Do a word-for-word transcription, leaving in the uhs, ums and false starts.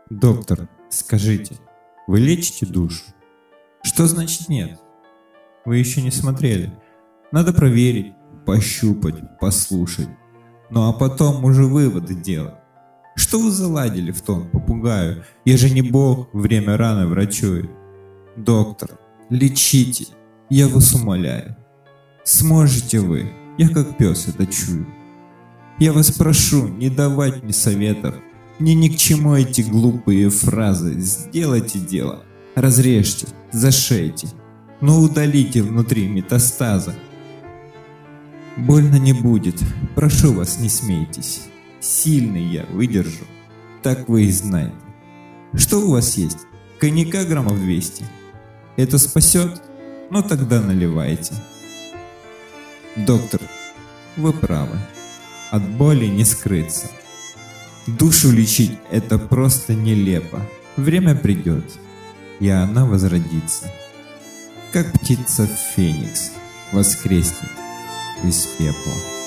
Доктор, скажите, вы лечите душу? Что значит нет? Вы еще не смотрели. Надо проверить, пощупать, послушать. Ну а потом уже выводы делать. Что вы заладили в тон попугаю? Я же не бог, время рано врачует. Доктор, лечите, я вас умоляю. Сможете вы, я как пес это чую. Я вас прошу, не давать мне советов. Мне ни к чему эти глупые фразы. Сделайте дело. Разрежьте, зашейте. Но удалите внутри метастаза. Больно не будет. Прошу вас, не смейтесь. Сильный я, выдержу. Так вы и знаете. Что у вас есть? Коньяка граммов двести? Это спасет? Ну тогда наливайте. Доктор, вы правы. От боли не скрыться. Душу лечить – это просто нелепо. Время придет, и она возродится. Как птица Феникс воскреснет из пепла.